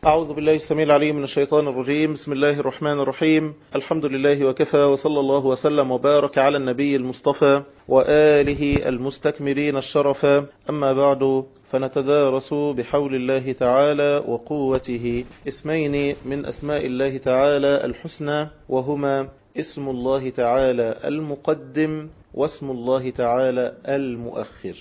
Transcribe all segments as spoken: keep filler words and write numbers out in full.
أعوذ بالله السميع العليم من الشيطان الرجيم. بسم الله الرحمن الرحيم. الحمد لله وكفى، وصلى الله وسلم وبارك على النبي المصطفى وآله المستكملين الشرفا. أما بعد، فنتدارس بحول الله تعالى وقوته اسمين من أسماء الله تعالى الحسنى، وهما اسم الله تعالى المقدم واسم الله تعالى المؤخر.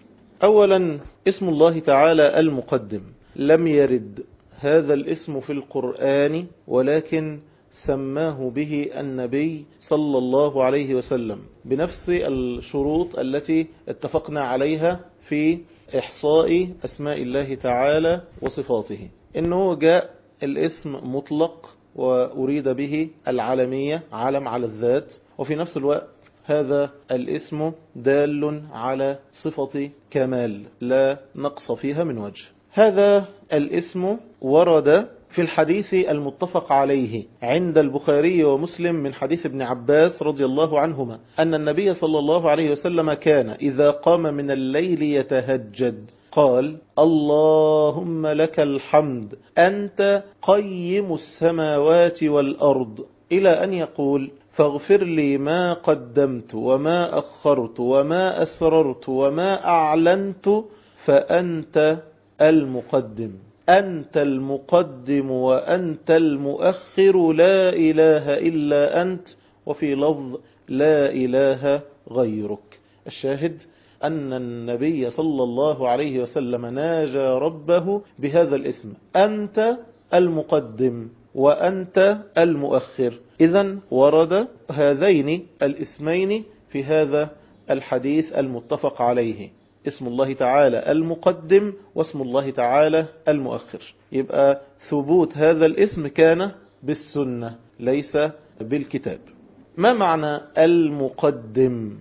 أولا، اسم الله تعالى المقدم لم يرد هذا الاسم في القرآن، ولكن سماه به النبي صلى الله عليه وسلم بنفس الشروط التي اتفقنا عليها في إحصاء أسماء الله تعالى وصفاته. إنه جاء الاسم مطلق وأريد به العالمية، علم على الذات، وفي نفس الوقت هذا الاسم دال على صفة كمال لا نقص فيها من وجه. هذا الاسم ورد في الحديث المتفق عليه عند البخاري ومسلم من حديث ابن عباس رضي الله عنهما أن النبي صلى الله عليه وسلم كان إذا قام من الليل يتهجد قال: اللهم لك الحمد أنت قيم السماوات والأرض، إلى أن يقول: فاغفر لي ما قدمت وما أخرت وما أسررت وما أعلنت فأنت المقدم، أنت المقدم وأنت المؤخر، لا إله إلا أنت، وفي لفظ لا إله غيرك. الشاهد أن النبي صلى الله عليه وسلم ناجى ربه بهذا الاسم: أنت المقدم وأنت المؤخر. إذن ورد هذين الاسمين في هذا الحديث المتفق عليه، اسم الله تعالى المقدم واسم الله تعالى المؤخر. يبقى ثبوت هذا الاسم كان بالسنة ليس بالكتاب. ما معنى المقدم؟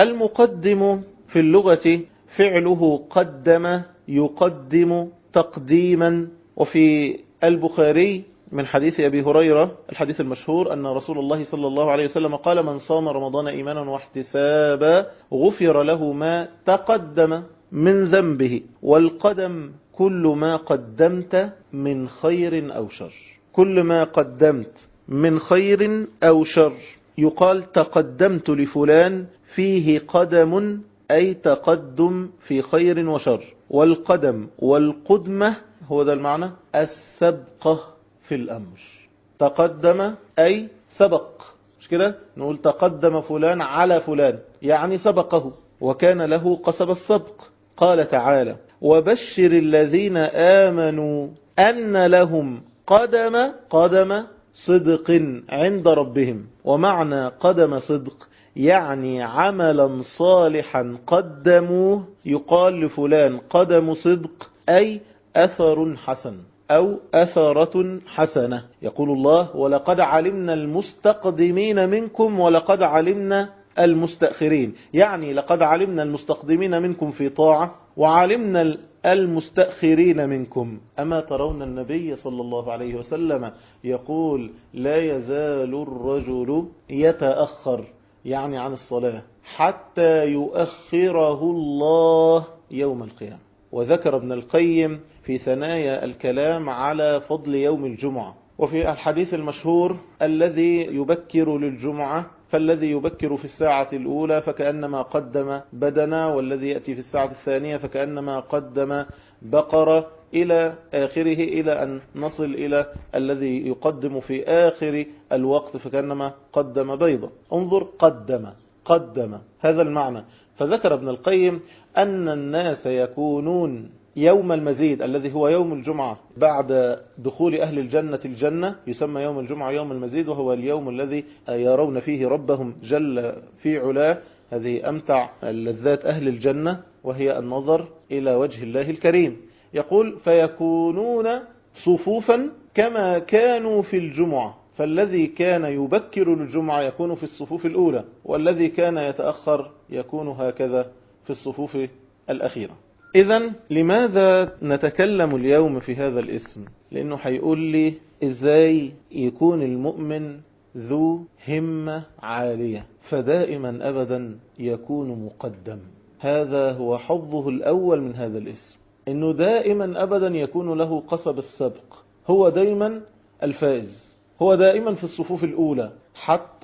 المقدم في اللغة فعله قدم يقدم تقديما. وفي البخاري من حديث أبي هريرة الحديث المشهور أن رسول الله صلى الله عليه وسلم قال: من صام رمضان إيمانا واحتسابا غفر له ما تقدم من ذنبه. والقدم كل ما قدمت من خير أو شر، كل ما قدمت من خير أو شر. يقال تقدمت لفلان فيه قدم، أي تقدم في خير وشر. والقدم والقدمة هو ده المعنى، السبقة في الأمر. تقدم أي سبق، مش كده؟ نقول تقدم فلان على فلان، يعني سبقه وكان له قصب السبق. قال تعالى: وبشر الذين آمنوا أن لهم قدم قدم صدق عند ربهم. ومعنى قدم صدق يعني عملا صالحا قدموه، يقال لفلان قدم صدق، أي أثر حسن أو أثرة حسنة. يقول الله: ولقد علمنا المستقدمين منكم ولقد علمنا المستأخرين، يعني لقد علمنا المستقدمين منكم في طاعة وعلمنا المستأخرين منكم. أما ترون النبي صلى الله عليه وسلم يقول: لا يزال الرجل يتأخر، يعني عن الصلاة، حتى يؤخره الله يوم القيامة. وذكر ابن القيم في ثنايا الكلام على فضل يوم الجمعة، وفي الحديث المشهور: الذي يبكر للجمعة فالذي يبكر في الساعة الأولى فكأنما قدم بدنا، والذي يأتي في الساعة الثانية فكأنما قدم بقرة، إلى آخره، إلى أن نصل إلى الذي يقدم في آخر الوقت فكأنما قدم بيضة. انظر، قدم قدم، هذا المعنى. فذكر ابن القيم أن الناس يكونون يوم المزيد الذي هو يوم الجمعة بعد دخول أهل الجنة الجنة، يسمى يوم الجمعة يوم المزيد، وهو اليوم الذي يرون فيه ربهم جل في علاه. هذه أمتع اللذات أهل الجنة، وهي النظر إلى وجه الله الكريم. يقول: فيكونون صفوفا كما كانوا في الجمعة، فالذي كان يبكر للجمعة يكون في الصفوف الأولى، والذي كان يتأخر يكون هكذا في الصفوف الأخيرة. إذن لماذا نتكلم اليوم في هذا الاسم؟ لأنه هيقول لي إزاي يكون المؤمن ذو همة عالية، فدائما أبدا يكون مقدم. هذا هو حظه الأول من هذا الاسم، إنه دائما أبدا يكون له قصب السبق، هو دايما الفائز، هو دائما في الصفوف الأولى حتى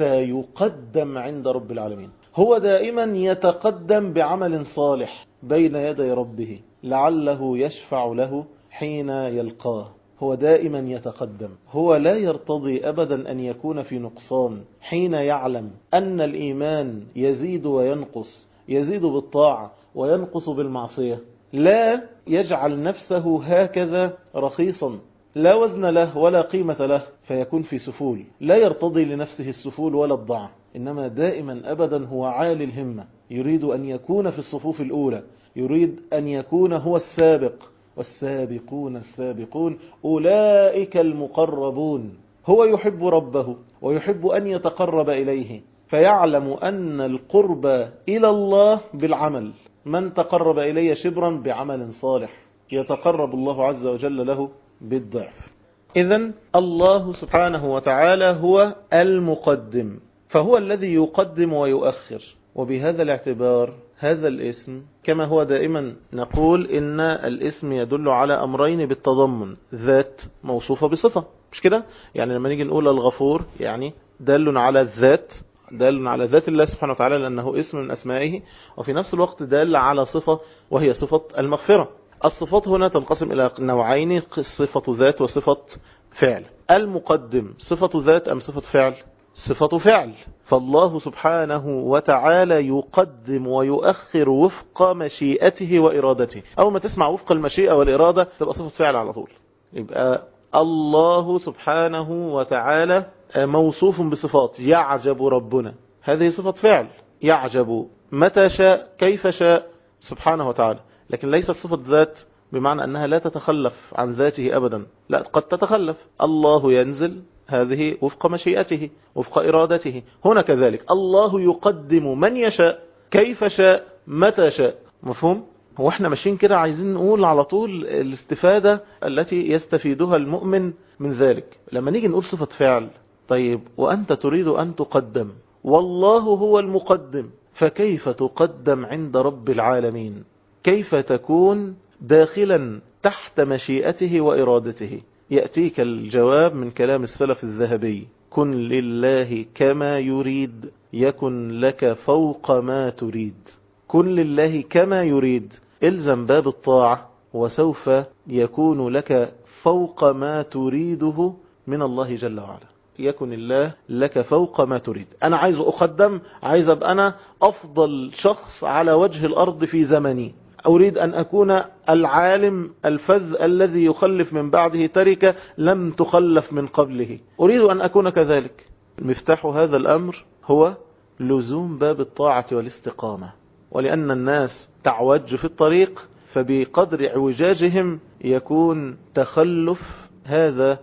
يقدم عند رب العالمين، هو دائما يتقدم بعمل صالح بين يدي ربه لعله يشفع له حين يلقاه. هو دائما يتقدم، هو لا يرتضي أبدا أن يكون في نقصان حين يعلم أن الإيمان يزيد وينقص، يزيد بالطاعة وينقص بالمعصية. لا يجعل نفسه هكذا رخيصا لا وزن له ولا قيمة له فيكون في سفول، لا يرتضي لنفسه السفول ولا الضعف، إنما دائما أبدا هو عالي الهمة، يريد أن يكون في الصفوف الأولى، يريد أن يكون هو السابق، والسابقون السابقون أولئك المقربون. هو يحب ربه ويحب أن يتقرب إليه، فيعلم أن القرب إلى الله بالعمل، من تقرب إلي شبرا بعمل صالح يتقرب الله عز وجل له بالضعف. إذن الله سبحانه وتعالى هو المقدم، فهو الذي يقدم ويؤخر. وبهذا الاعتبار هذا الاسم كما هو دائما نقول إن الاسم يدل على أمرين بالتضمن، ذات موصوفة بصفة، مش كده؟ يعني لما نيجي نقول الغفور يعني دال على الذات، دال على ذات الله سبحانه وتعالى لأنه اسم من أسمائه، وفي نفس الوقت دال على صفة وهي صفة المغفرة. الصفات هنا تنقسم إلى نوعين، صفة ذات وصفة فعل. المقدم صفة ذات أم صفة فعل؟ صفة فعل. فالله سبحانه وتعالى يقدم ويؤخر وفق مشيئته وإرادته. أول ما تسمع وفق المشيئة والإرادة تبقى صفة فعل على طول، يبقى الله سبحانه وتعالى موصوف بصفات. يعجب ربنا، هذه صفة فعل، يعجب متى شاء كيف شاء سبحانه وتعالى، لكن ليست صفة ذات بمعنى أنها لا تتخلف عن ذاته أبدا، لا قد تتخلف. الله ينزل، هذه وفق مشيئته وفق إرادته. هنا كذلك الله يقدم من يشاء كيف شاء متى شاء. مفهوم؟ هو احنا ماشيين كده عايزين نقول على طول الاستفادة التي يستفيدها المؤمن من ذلك. لما نيجي نقول صفة فعل، طيب وأنت تريد أن تقدم والله هو المقدم، فكيف تقدم عند رب العالمين؟ كيف تكون داخلا تحت مشيئته وإرادته؟ يأتيك الجواب من كلام السلف الذهبي: كن لله كما يريد يكن لك فوق ما تريد. كن لله كما يريد، الزم باب الطاعة وسوف يكون لك فوق ما تريده من الله جل وعلا. يكن الله لك فوق ما تريد. أنا عايز أقدم، عايز أبقى أنا أفضل شخص على وجه الأرض في زمني، أريد أن أكون العالم الفذ الذي يخلف من بعده تركة لم تخلف من قبله، أريد أن أكون كذلك. مفتاح هذا الأمر هو لزوم باب الطاعة والاستقامة، ولأن الناس تعوج في الطريق، فبقدر اعوجاجهم يكون تخلف هذا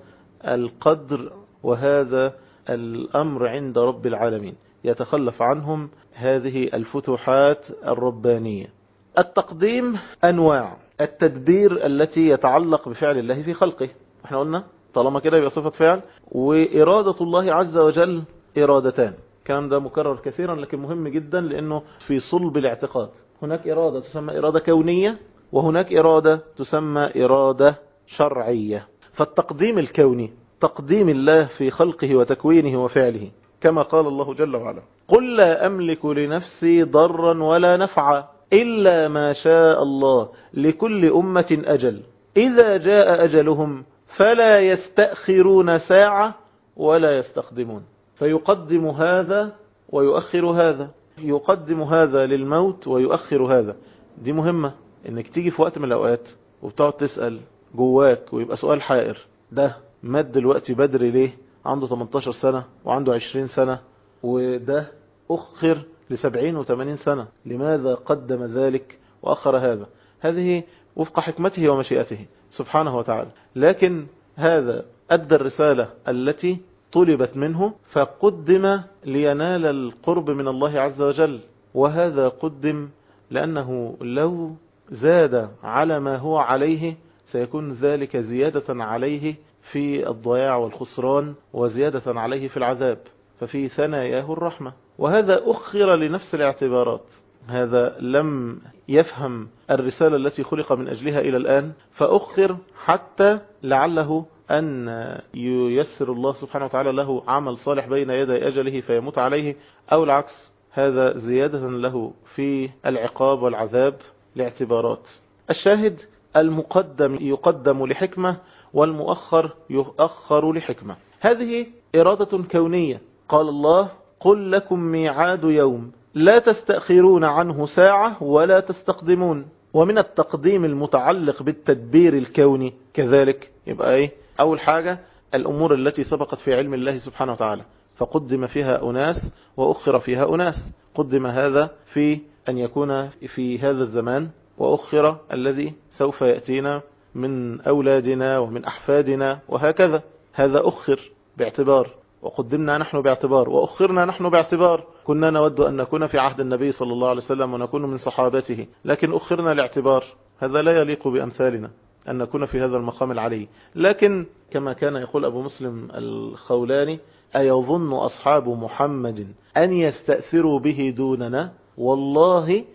القدر وهذا الأمر عند رب العالمين، يتخلف عنهم هذه الفتوحات الربانية. التقديم أنواع. التدبير التي يتعلق بفعل الله في خلقه، احنا قلنا طالما كده يبقى صفة فعل. وإرادة الله عز وجل إرادتان، الكلام ده مكرر كثيرا لكن مهم جدا لأنه في صلب الاعتقاد. هناك إرادة تسمى إرادة كونية، وهناك إرادة تسمى إرادة شرعية. فالتقديم الكوني تقديم الله في خلقه وتكوينه وفعله، كما قال الله جل وعلا: قل لا أملك لنفسي ضرا ولا نفعا إلا ما شاء الله لكل أمة أجل إذا جاء أجلهم فلا يستأخرون ساعة ولا يستقدمون. فيقدم هذا ويؤخر هذا، يقدم هذا للموت ويؤخر هذا. دي مهمة، انك تيجي في وقت من الأوقات وبتقعد تسأل جواك ويبقى سؤال حائر: ده مات دلوقتي بدري ليه؟ عنده ثمانية عشر سنة وعنده عشرين سنة، وده أخر لسبعين وثمانين سنة، لماذا قدم ذلك وأخر هذا؟ هذه وفق حكمته ومشيئته سبحانه وتعالى. لكن هذا أدى الرسالة التي طلبت منه فقدم لينال القرب من الله عز وجل، وهذا قدم لأنه لو زاد على ما هو عليه سيكون ذلك زيادة عليه في الضياع والخسران وزيادة عليه في العذاب، ففي ثناياه الرحمة. وهذا أخر لنفس الاعتبارات، هذا لم يفهم الرسالة التي خلق من أجلها إلى الآن فأخر حتى لعله أن ييسر الله سبحانه وتعالى له عمل صالح بين يدي أجله فيموت عليه، أو العكس، هذا زيادة له في العقاب والعذاب لاعتبارات. الشاهد المقدم يقدم لحكمة والمؤخر يؤخر لحكمة. هذه إرادة كونية. قال الله: قل لكم ميعاد يوم لا تستأخرون عنه ساعة ولا تستقدمون. ومن التقديم المتعلق بالتدبير الكوني كذلك يبقى ايه؟ اول حاجة الامور التي سبقت في علم الله سبحانه وتعالى فقدم فيها اناس واخر فيها اناس. قدم هذا في ان يكون في هذا الزمان، واخر الذي سوف يأتينا من اولادنا ومن احفادنا وهكذا. هذا اخر باعتبار، وقدمنا نحن باعتبار، وأخرنا نحن باعتبار. كنا نود أن نكون في عهد النبي صلى الله عليه وسلم ونكون من صحابته، لكن أخرنا لاعتبار. هذا لا يليق بأمثالنا أن نكون في هذا المقام العلي. لكن كما كان يقول أبو مسلم الخولاني: أيظن أصحاب محمد أن يستأثروا به دوننا؟ والله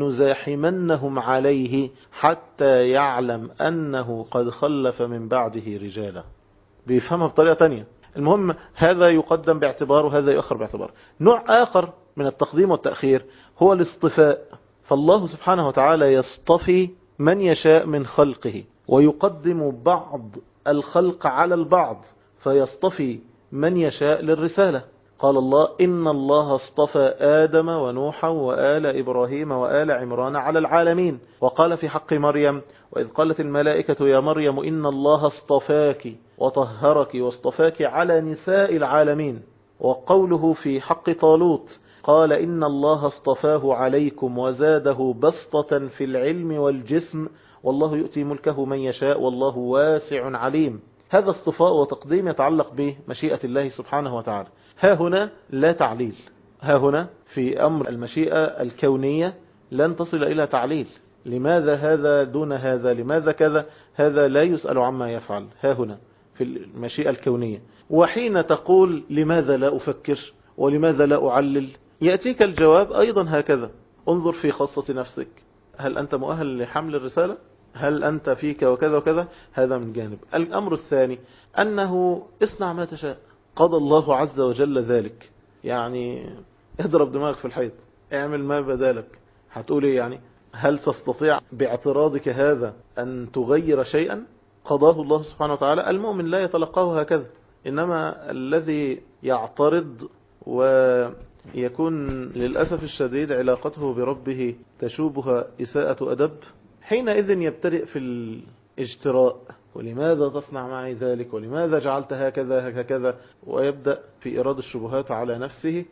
لنزاحمنهم عليه حتى يعلم أنه قد خلف من بعده رجالا. بيفهمها بطريقة تانية. المهم هذا يقدم باعتبار وهذا يؤخر باعتبار. نوع آخر من التقديم والتأخير هو الاصطفاء. فالله سبحانه وتعالى يصطفي من يشاء من خلقه، ويقدم بعض الخلق على البعض، فيصطفي من يشاء للرسالة. قال الله: إن الله اصطفى آدم ونوحا وآل إبراهيم وآل عمران على العالمين. وقال في حق مريم: وإذ قالت الملائكة يا مريم إن الله اصطفاك وطهرك واصطفاك على نساء العالمين. وقوله في حق طالوت: قال إن الله اصطفاه عليكم وزاده بسطة في العلم والجسم والله يؤتي ملكه من يشاء والله واسع عليم. هذا اصطفاء وتقديم يتعلق بمشيئة الله سبحانه وتعالى. ها هنا لا تعليل. ها هنا في أمر المشيئة الكونية لن تصل إلى تعليل. لماذا هذا دون هذا؟ لماذا كذا؟ هذا لا يسأل عما يفعل. ها هنا في المشيئة الكونية. وحين تقول لماذا لا أفكر ولماذا لا أعلل، يأتيك الجواب أيضا هكذا. انظر في خاصة نفسك، هل أنت مؤهل لحمل الرسالة؟ هل أنت فيك وكذا وكذا؟ هذا من جانب. الأمر الثاني أنه اصنع ما تشاء، قضى الله عز وجل ذلك. يعني اضرب دماغك في الحيط، اعمل ما بدالك. هتقول ايه يعني؟ هل تستطيع باعتراضك هذا أن تغير شيئا قضاه الله سبحانه وتعالى؟ المؤمن لا يتلقاه هكذا، إنما الذي يعترض ويكون للأسف الشديد علاقته بربه تشوبها إساءة أدب، حينئذ يبتدئ في الاجتراء: ولماذا تصنع معي ذلك؟ ولماذا جعلت هكذا هكذا؟ ويبدأ في إيراد الشبهات على نفسه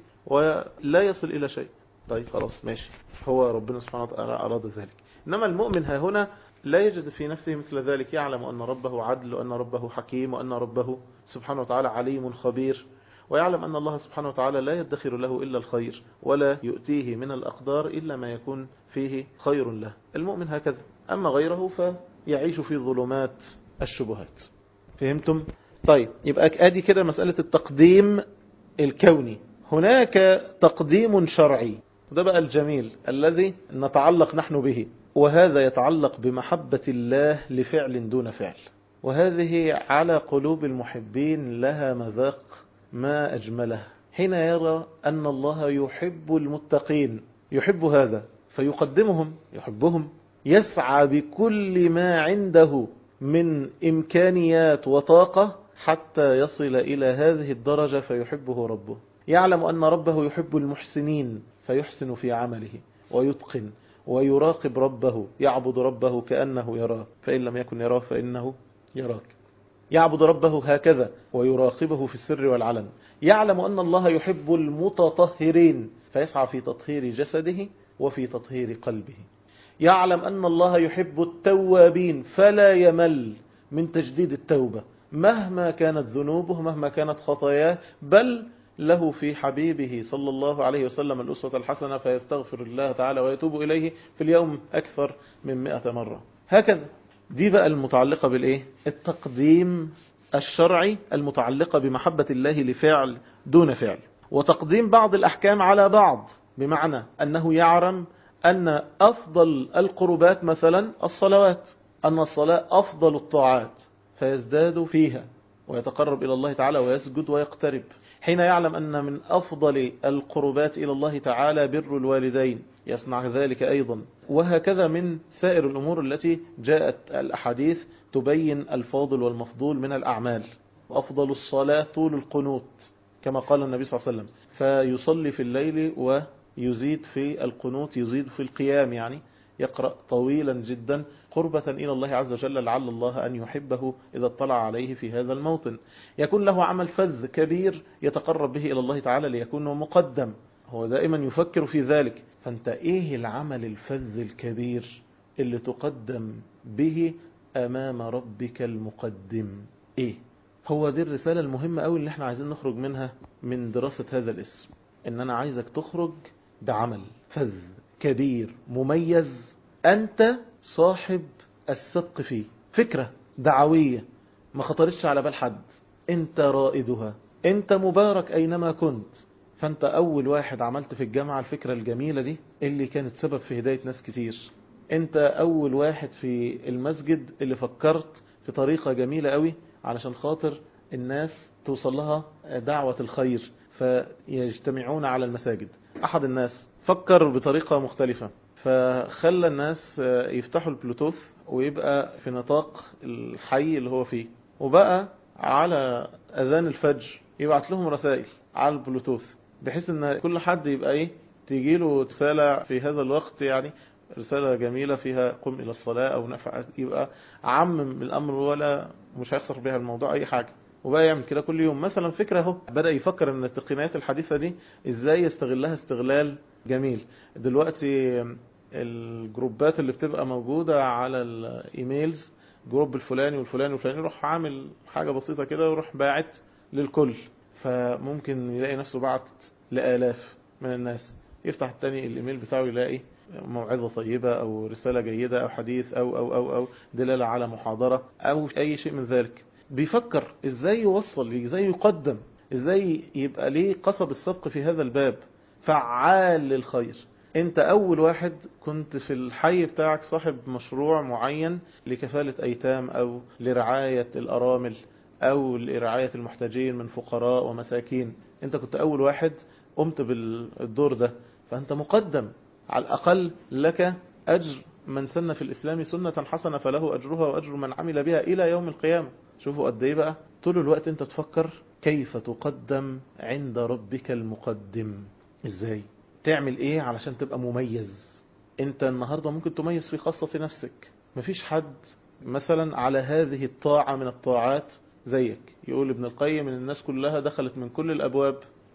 ولا يصل إلى شيء. طيب خلاص ماشي، هو ربنا سبحانه وتعالى أراد ذلك. إنما المؤمن ها هنا لا يجد في نفسه مثل ذلك، يعلم أن ربه عدل، وأن ربه حكيم، وأن ربه سبحانه وتعالى عليم خبير، ويعلم أن الله سبحانه وتعالى لا يدخر له إلا الخير، ولا يؤتيه من الأقدار إلا ما يكون فيه خير له. المؤمن هكذا. أما غيره فيعيش في ظلمات الشبهات. فهمتم؟ طيب يبقى ادي كده مسألة التقديم الكوني. هناك تقديم شرعي، وده بقى الجميل الذي نتعلق نحن به، وهذا يتعلق بمحبة الله لفعل دون فعل. وهذه على قلوب المحبين لها مذاق ما أجمله. حين يرى أن الله يحب المتقين، يحب هذا فيقدمهم، يحبهم، يسعى بكل ما عنده من إمكانيات وطاقة حتى يصل إلى هذه الدرجة فيحبه ربه. يعلم أن ربه يحب المحسنين فيحسن في عمله ويتقن ويراقب ربه، يعبد ربه كأنه يراه، فإن لم يكن يراه فإنه يراك. يعبد ربه هكذا ويراقبه في السر والعلن. يعلم أن الله يحب المتطهرين فيسعى في تطهير جسده وفي تطهير قلبه. يعلم أن الله يحب التوابين فلا يمل من تجديد التوبة مهما كانت ذنوبه، مهما كانت خطاياه، بل له في حبيبه صلى الله عليه وسلم الأسوة الحسنة، فيستغفر الله تعالى ويتوب إليه في اليوم أكثر من مئة مرة. هكذا. دي بقى المتعلقة بالإيه؟ التقديم الشرعي المتعلقة بمحبة الله لفعل دون فعل، وتقديم بعض الأحكام على بعض، بمعنى أنه يعلم أن أفضل القربات مثلا الصلوات، أن الصلاة أفضل الطاعات، فيزداد فيها ويتقرب إلى الله تعالى ويسجد ويقترب. حين يعلم أن من أفضل القربات إلى الله تعالى بر الوالدين يصنع ذلك أيضا. وهكذا من سائر الأمور التي جاءت الأحاديث تبين الفاضل والمفضول من الأعمال. وأفضل الصلاة طول القنوت كما قال النبي صلى الله عليه وسلم، فيصلي في الليل ويزيد في القنوت، يزيد في القيام، يعني يقرأ طويلا جدا قربة إلى الله عز وجل، لعل الله أن يحبه إذا اطلع عليه في هذا الموطن. يكون له عمل فذ كبير يتقرب به إلى الله تعالى ليكون مقدم، هو دائما يفكر في ذلك. فأنت إيه العمل الفذ الكبير اللي تقدم به أمام ربك المقدم؟ إيه هو؟ دي الرسالة المهمة أوي اللي احنا عايزين نخرج منها من دراسة هذا الاسم، إن أنا عايزك تخرج بعمل فذ كبير مميز أنت صاحب الصدق فيه، فكرة دعوية ما خطرتش على بال حد، أنت رائدها، أنت مبارك أينما كنت. فأنت أول واحد عملت في الجامعة الفكرة الجميلة دي اللي كانت سبب في هداية ناس كتير. أنت أول واحد في المسجد اللي فكرت في طريقة جميلة قوي علشان خاطر الناس توصل لها دعوة الخير فيجتمعون على المساجد. أحد الناس فكر بطريقة مختلفة فخلى الناس يفتحوا البلوتوث ويبقى في نطاق الحي اللي هو فيه، وبقى على أذان الفجر يبعت لهم رسائل على البلوتوث بحيث ان كل حد يبقى ايه تجيله رسالة في هذا الوقت، يعني رسالة جميلة فيها قم إلى الصلاة أو نفع، يبقى عمم الأمر ولا مش هيخسر بها الموضوع أي حاجة. وبقى يعمل كده كل يوم. مثلا فكرة اهو بدأ يفكر ان التقنيات الحديثة دي ازاي يستغلها استغلال جميل. دلوقتي الجروبات اللي بتبقى موجودة على الايميلز، جروب الفلاني والفلاني والفلاني، يروح عامل حاجة بسيطة كده ويروح باعت للكل، فممكن يلاقي نفسه بعت لآلاف من الناس. يفتح التاني الايميل بتاعه يلاقي موعظة طيبة او رسالة جيدة او حديث او او او او دلالة على محاضرة او اي شيء من ذلك. بيفكر ازاي يوصل، ازاي يقدم، ازاي يبقى ليه قصب الصدق في هذا الباب، فعال للخير. انت اول واحد كنت في الحي بتاعك صاحب مشروع معين لكفالة ايتام او لرعاية الارامل او لرعاية المحتاجين من فقراء ومساكين. انت كنت اول واحد قمت بالدور ده، فانت مقدم. على الاقل لك اجر من سن في الاسلام سنة حسنة فله اجرها واجر من عمل بها الى يوم القيامة. شوفوا قد ايه بقى طول الوقت انت تفكر كيف تقدم عند ربك المقدم، ازاي تعمل ايه علشان تبقى مميز. انت النهاردة ممكن تميز في خاصة نفسك، مفيش حد مثلا على هذه الطاعة من الطاعات زيك. يقول ابن القيم ان الناس كلها دخلت من كل الابواب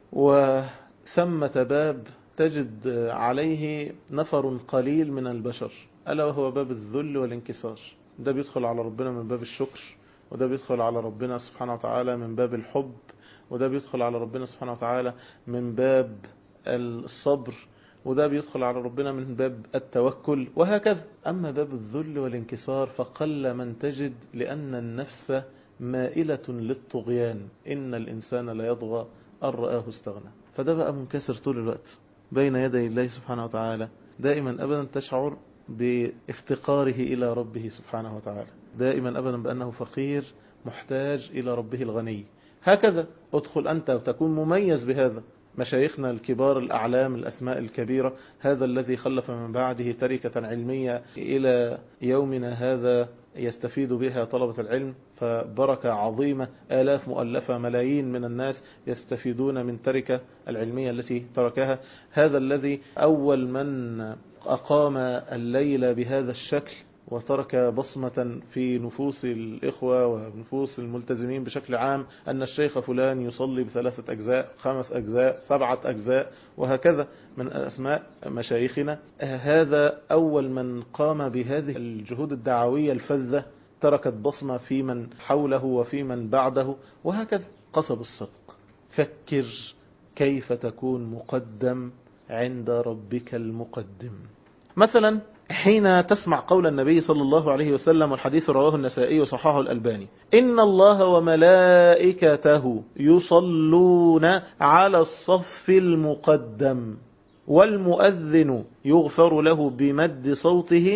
وثمة باب تجد عليه نفر قليل من البشر، ألا وهو باب الذل والانكسار. ده بيدخل على ربنا من باب الشكر، وده بيدخل على ربنا سبحانه وتعالى من باب الحب، وده بيدخل على ربنا سبحانه وتعالى من باب الصبر، وده بيدخل على ربنا من باب التوكل، وهكذا. أما باب الذل والانكسار فقل من تجد، لأن النفس مائلة للطغيان، إن الإنسان لا يطغى أن رآه استغنى. فده بقى منكسر طول الوقت بين يدي الله سبحانه وتعالى، دائما أبدا تشعر بافتقاره إلى ربه سبحانه وتعالى، دائما أبدا بأنه فقير محتاج إلى ربه الغني. هكذا ادخل أنت وتكون مميز بهذا. مشايخنا الكبار الأعلام الأسماء الكبيرة، هذا الذي خلف من بعده تركة علمية إلى يومنا هذا يستفيد بها طلبة العلم، فبركة عظيمة، آلاف مؤلفة، ملايين من الناس يستفيدون من تركة العلمية التي تركها. هذا الذي أول من أقام الليل بهذا الشكل وترك بصمة في نفوس الإخوة ونفوس الملتزمين بشكل عام، أن الشيخ فلان يصلي بثلاثة أجزاء، خمس أجزاء، سبعة أجزاء، وهكذا من أسماء مشايخنا. هذا أول من قام بهذه الجهود الدعوية الفذة، تركت بصمة في من حوله وفي من بعده، وهكذا. قصب الصدق، فكر كيف تكون مقدم عند ربك المقدم. مثلا حين تسمع قول النبي صلى الله عليه وسلم، والحديث رواه النسائي وصححه الألباني، إن الله وملائكته يصلون على الصف المقدم. والمؤذن يغفر له بمد صوته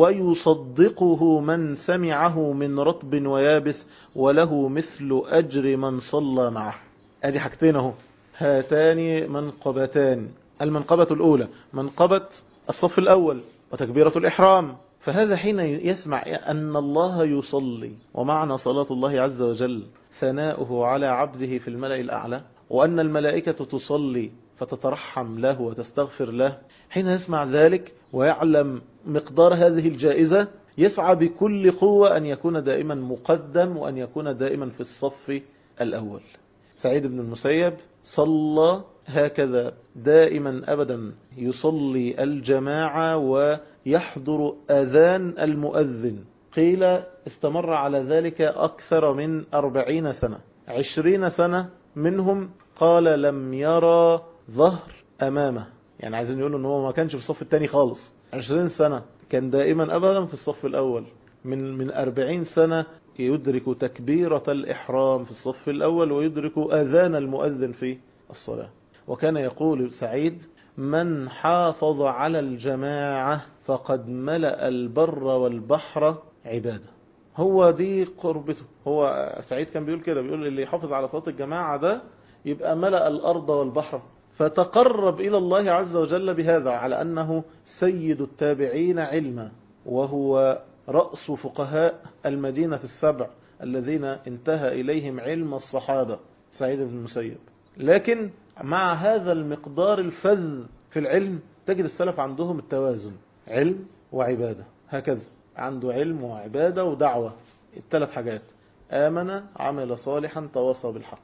ويصدقه من سمعه من رطب ويابس وله مثل أجر من صلى معه. ادي حاجتين اهو، هاتان منقبتان. المنقبة الأولى منقبة الصف الأول وتكبيرة الإحرام، فهذا حين يسمع أن الله يصلي، ومعنى صلاة الله عز وجل ثناؤه على عبده في الملأ الأعلى، وأن الملائكة تصلي فتترحم له وتستغفر له. حين يسمع ذلك ويعلم مقدار هذه الجائزة يسعى بكل قوة أن يكون دائما مقدم، وأن يكون دائما في الصف الأول. سعيد بن المسيب صلى هكذا دائما أبدا، يصلي الجماعة ويحضر أذان المؤذن. قيل استمر على ذلك أكثر من أربعين سنة، عشرين سنة منهم قال لم يرى ظهر أمامه، يعني عايزين يقولوا أنه ما كانش في الصف الثاني خالص. عشرين سنة كان دائما أبدا في الصف الأول. من من أربعين سنة يدرك تكبيرة الإحرام في الصف الأول ويدرك أذان المؤذن في الصلاة. وكان يقول سعيد: من حافظ على الجماعة فقد ملأ البر والبحر عبادة. هو دي قربته. هو سعيد كان بيقول كده، بيقول اللي يحافظ على صلاة الجماعة ده يبقى ملأ الأرض والبحر. فتقرب إلى الله عز وجل بهذا، على أنه سيد التابعين علما، وهو رأس فقهاء المدينة السبع الذين انتهى إليهم علم الصحابة سعيد بن المسيب. لكن مع هذا المقدار الفذ في العلم تجد السلف عندهم التوازن، علم وعبادة، هكذا عنده علم وعبادة ودعوة، الثلاث حاجات: آمن، عمل صالحا، تواصى بالحق.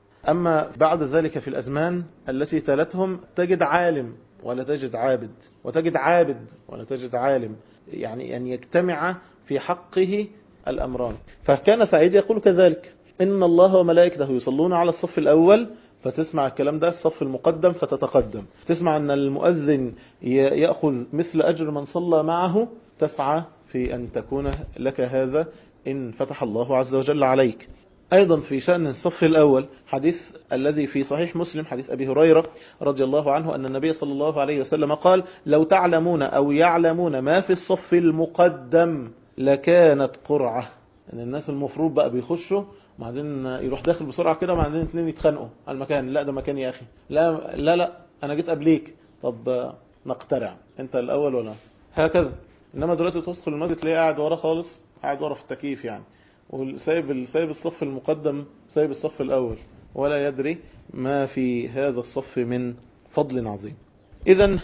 أما بعد ذلك في الأزمان التي تلتهم تجد عالم ولا تجد عابد، وتجد عابد ولا تجد عالم، يعني أن يجتمع في حقه الأمران. فكان سعيد يقول كذلك: إن الله وملائكته يصلون على الصف الأول، فتسمع الكلام ده الصف المقدم فتتقدم، تسمع أن المؤذن يأخذ مثل أجر من صلى معه، تسعى في أن تكون لك هذا إن فتح الله عز وجل عليك. أيضا في شأن الصف الأول حديث الذي في صحيح مسلم، حديث أبي هريرة رضي الله عنه أن النبي صلى الله عليه وسلم قال: لو تعلمون أو يعلمون ما في الصف المقدم لكانت قرعة. أن الناس المفروض بقى بيخشوا وبعدين يروح داخل بسرعة كده، وبعدين اثنين يتخانقوا على المكان: لا ده مكان يا أخي، لا لا لا أنا جيت قبليك، طب نقترع أنت الأول ولا هكذا. إنما دلوقتي تدخل المسجد تلاقيه قاعد ورا خالص، قاعد ورا في التكييف يعني، وسايب سايب الصف المقدم، سايب الصف الأول، ولا يدري ما في هذا الصف من فضل عظيم. إذن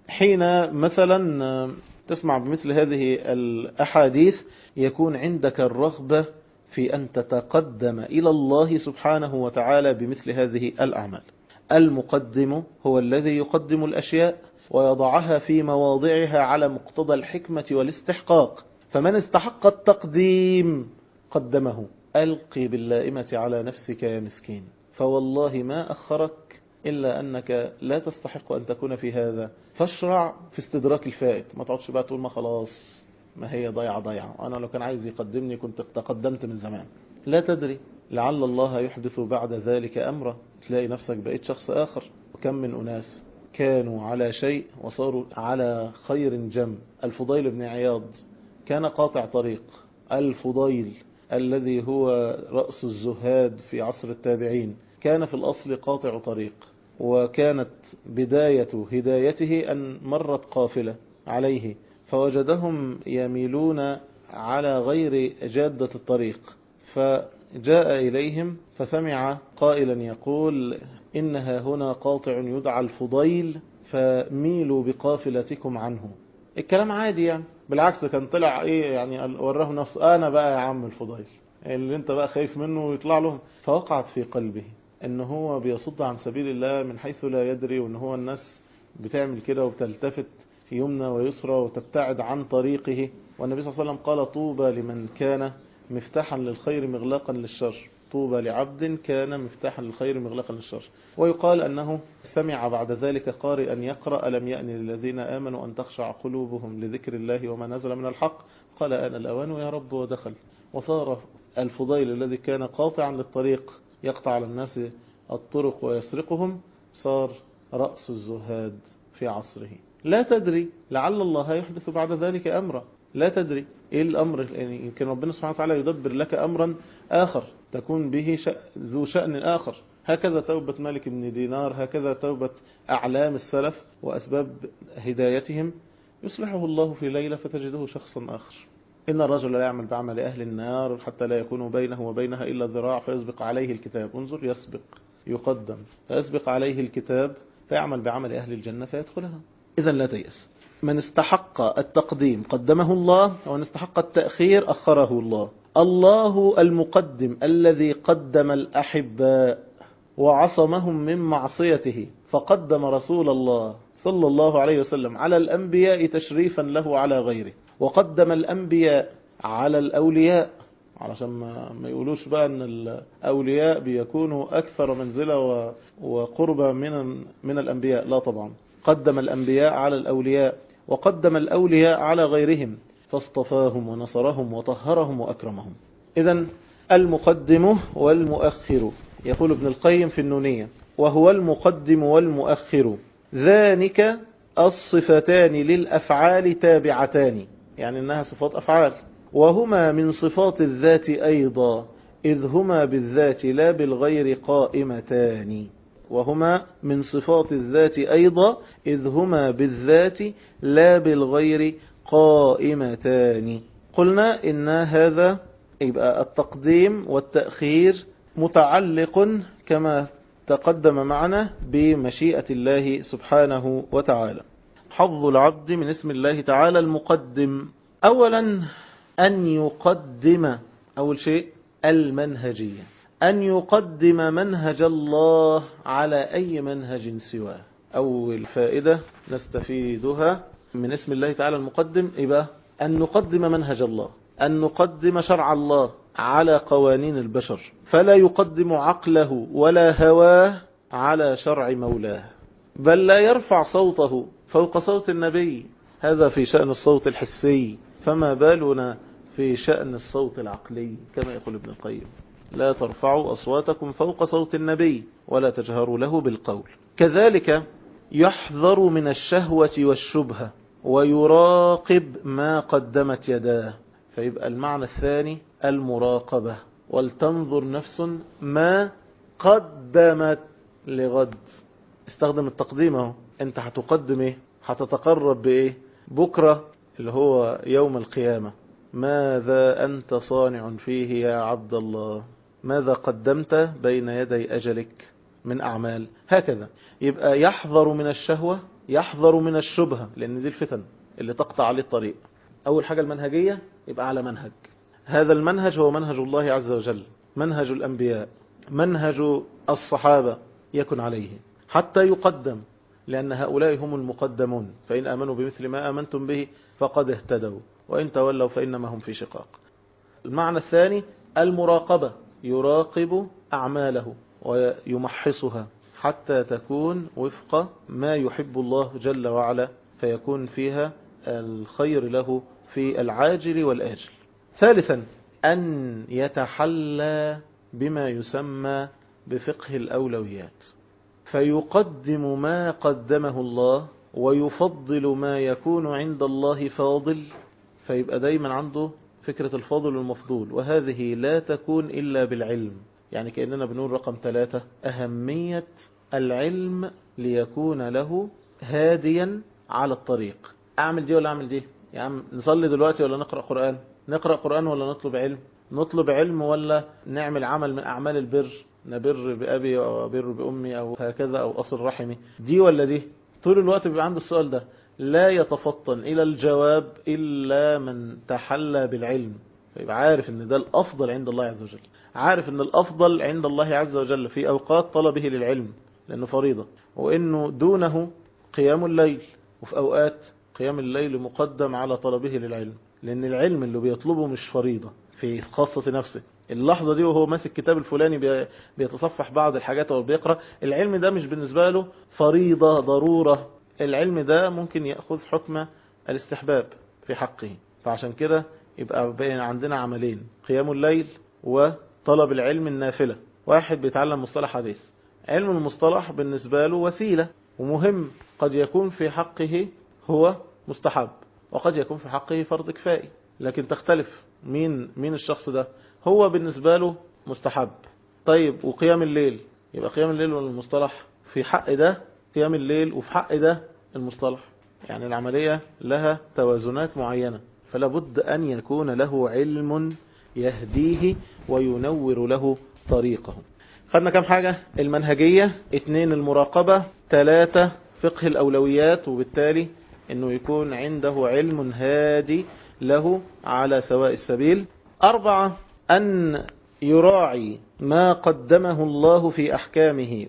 حين مثلا تسمع بمثل هذه الأحاديث يكون عندك الرغبة في أن تتقدم إلى الله سبحانه وتعالى بمثل هذه الأعمال. المقدم هو الذي يقدم الأشياء ويضعها في مواضعها على مقتضى الحكمة والاستحقاق، فمن استحق التقديم قدمه. ألقي باللائمة على نفسك يا مسكين، فوالله ما أخرك إلا أنك لا تستحق أن تكون في هذا، فاشرع في استدراك الفائت. ما تقعدش بقى تقول ما خلاص ما هي ضيعة ضيعة، أنا لو كان عايز يقدمني كنت تقدمت من زمان. لا تدري، لعل الله يحدث بعد ذلك أمرا، تلاقي نفسك بقيت شخص آخر. وكم من أناس كانوا على شيء وصاروا على خير جم. الفضيل بن عياض كان قاطع طريق. الفضيل الذي هو رأس الزهاد في عصر التابعين كان في الأصل قاطع طريق، وكانت بداية هدايته أن مرت قافلة عليه فوجدهم يميلون على غير جادة الطريق، فجاء إليهم فسمع قائلا يقول: إنها هنا قاطع يدعى الفضيل فميلوا بقافلتكم عنه. الكلام عادي يعني، بالعكس كان طلع ايه يعني، وراه نفسه: انا بقى يا عم الفضيل اللي انت بقى خايف منه ويطلع له. فوقعت في قلبه ان هو بيصد عن سبيل الله من حيث لا يدري، وان هو الناس بتعمل كده وبتلتفت يمنى ويسرى وتبتعد عن طريقه. والنبي صلى الله عليه وسلم قال: طوبى لمن كان مفتاحا للخير مغلاقا للشر. طوبى لعبد كان مفتاحا للخير مغلقا للشر. ويقال أنه سمع بعد ذلك قارئا يقرأ: ألم يأن للذين آمنوا أن تخشع قلوبهم لذكر الله وما نزل من الحق، قال آن الأوان يا رب، ودخل. وصار الفضيل الذي كان قاطعا للطريق يقطع على الناس الطرق ويسرقهم، صار رأس الزهاد في عصره. لا تدري، لعل الله يحدث بعد ذلك أمرا. لا تدري إيه الأمر، يعني يمكن ربنا سبحانه وتعالى يدبر لك أمرا آخر تكون به شأ... ذو شأن آخر. هكذا توبة مالك بن دينار، هكذا توبة أعلام السلف وأسباب هدايتهم، يصلحه الله في ليلة فتجده شخصا آخر. إن الرجل لا يعمل بعمل أهل النار حتى لا يكون بينه وبينها إلا ذراع فيسبق عليه الكتاب. انظر، يسبق، يقدم، فيسبق عليه الكتاب فيعمل بعمل أهل الجنة فيدخلها. إذا لا تيأس. من استحق التقديم قدمه الله، ومن استحق التأخير أخره الله. الله المقدم الذي قدم الأحباء وعصمهم من معصيته، فقدم رسول الله صلى الله عليه وسلم على الأنبياء تشريفا له على غيره، وقدم الأنبياء على الأولياء، علشان ما, ما يقولوش بقى أن الأولياء بيكونوا أكثر منزلة وقربة من, من الأنبياء. لا طبعا، قدم الأنبياء على الأولياء، وقدم الأولياء على غيرهم، فاصطفاهم ونصرهم وطهرهم وأكرمهم. إذن المقدم والمؤخر، يقول ابن القيم في النونية: وهو المقدم والمؤخر ذلك الصفتان للأفعال تابعتان، يعني أنها صفات أفعال، وهما من صفات الذات أيضا، إذ هما بالذات لا بالغير قائمتان. وهما من صفات الذات أيضا إذ هما بالذات لا بالغير قائمتان. قلنا إن هذا يبقى التقديم والتأخير متعلق كما تقدم معنا بمشيئة الله سبحانه وتعالى. حظ العبد من اسم الله تعالى المقدم: أولا أن يقدم، أول شيء المنهجية، أن يقدم منهج الله على أي منهج سواه. أول فائدة نستفيدها من اسم الله تعالى المقدم يبقى أن نقدم منهج الله، أن نقدم شرع الله على قوانين البشر، فلا يقدم عقله ولا هواه على شرع مولاه، بل لا يرفع صوته فوق صوت النبي. هذا في شأن الصوت الحسي، فما بالنا في شأن الصوت العقلي؟ كما يقول ابن القيم: لا ترفعوا أصواتكم فوق صوت النبي ولا تجهروا له بالقول. كذلك يحذر من الشهوة والشبهة ويراقب ما قدمت يداه، فيبقى المعنى الثاني المراقبة، ولتنظر نفس ما قدمت لغد. استخدم التقديم اهو، انت هتقدم ايه، هتتقرب بايه بكرة اللي هو يوم القيامة. ماذا أنت صانع فيه يا عبد الله؟ ماذا قدمت بين يدي أجلك من أعمال؟ هكذا يبقى يحذر من الشهوة، يحذر من الشبهة، لأن دي الفتن اللي تقطع عليه الطريق. أول حاجة المنهجية، يبقى على منهج، هذا المنهج هو منهج الله عز وجل، منهج الأنبياء، منهج الصحابة، يكن عليه حتى يقدم، لأن هؤلاء هم المقدمون، فإن آمنوا بمثل ما آمنتم به فقد اهتدوا وإن تولوا فإنما هم في شقاق. المعنى الثاني المراقبة، يراقب أعماله ويمحصها حتى تكون وفق ما يحب الله جل وعلا، فيكون فيها الخير له في العاجل والآجل. ثالثا أن يتحلى بما يسمى بفقه الأولويات، فيقدم ما قدمه الله ويفضل ما يكون عند الله فاضل، فيبقى دايما عنده فكرة الفاضل والمفضول، وهذه لا تكون إلا بالعلم. يعني كأننا بنقول رقم ثلاثة: أهمية العلم ليكون له هاديا على الطريق. أعمل دي ولا أعمل دي؟ يا عم نصلي دلوقتي ولا نقرأ قرآن؟ نقرأ قرآن ولا نطلب علم؟ نطلب علم ولا نعمل عمل من أعمال البر، نبر بأبي أو أبر بأمي أو هكذا أو أصل رحمي؟ دي ولا دي؟ طول الوقت بيبقى عند السؤال ده، لا يتفطن إلى الجواب إلا من تحلى بالعلم، فيبقى عارف ان ده الأفضل عند الله عز وجل، عارف ان الأفضل عند الله عز وجل في أوقات طلبه للعلم لأنه فريضة، وإنه دونه قيام الليل، وفي أوقات قيام الليل مقدم على طلبه للعلم، لأن العلم اللي بيطلبه مش فريضة في خاصة نفسه. اللحظة دي وهو ماسك كتاب الفلاني بيتصفح بعض الحاجات أو بيقرأ، العلم ده مش بالنسبة له فريضة ضرورة، العلم ده ممكن يأخذ حكم الاستحباب في حقه. فعشان كده يبقى بين عندنا عملين: قيام الليل وطلب العلم النافلة. واحد بيتعلم مصطلح حديث، علم المصطلح بالنسبة له وسيلة، ومهم قد يكون في حقه هو مستحب، وقد يكون في حقه فرض كفائي، لكن تختلف مين مين الشخص ده. هو بالنسبة له مستحب. طيب وقيام الليل، يبقى قيام الليل ولا المصطلح؟ في حق ده قيام الليل وفي حق ده المصطلح. يعني العملية لها توازنات معينة، فلا بد أن يكون له علم يهديه وينور له طريقه. خدنا كم حاجة؟ المنهجية، اتنين المراقبة، ثلاثة فقه الأولويات، وبالتالي انه يكون عنده علم هادي له على سواء السبيل. أربعة أن يراعي ما قدمه الله في أحكامه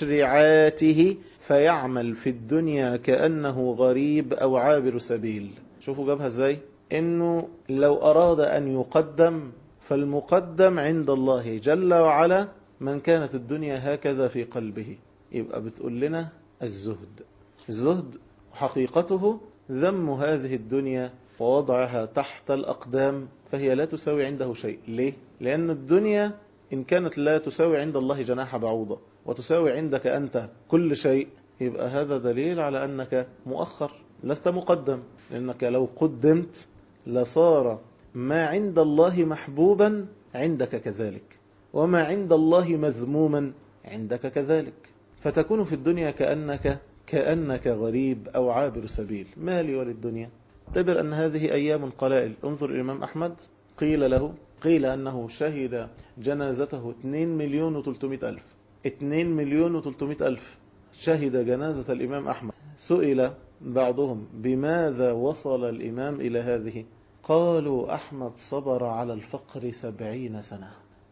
وتشريعاته فيعمل في الدنيا كأنه غريب أو عابر سبيل. شوفوا جابها ازاي؟ انه لو أراد أن يقدم فالمقدم عند الله جل وعلا من كانت الدنيا هكذا في قلبه. يبقى بتقول لنا الزهد. الزهد حقيقته ذم هذه الدنيا ووضعها تحت الأقدام، فهي لا تساوي عنده شيء. ليه؟ لأن الدنيا إن كانت لا تساوي عند الله جناح بعوضة وتساوي عندك أنت كل شيء، يبقى هذا دليل على أنك مؤخر لست مقدم. لأنك لو قدمت لصار ما عند الله محبوبا عندك كذلك، وما عند الله مذموما عندك كذلك، فتكون في الدنيا كأنك كأنك غريب أو عابر سبيل. مالي وللدنيا؟ اعتبر أن هذه أيام قلائل. انظر الإمام أحمد، قيل له قيل أنه شهد جنازته اثنين مليون وثلاثمائة ألف. اثنين مليون وثلاثمائة ألف شهد جنازة الإمام أحمد. سئل بعضهم بماذا وصل الإمام إلى هذه؟ قالوا أحمد صبر على الفقر سبعين سنة،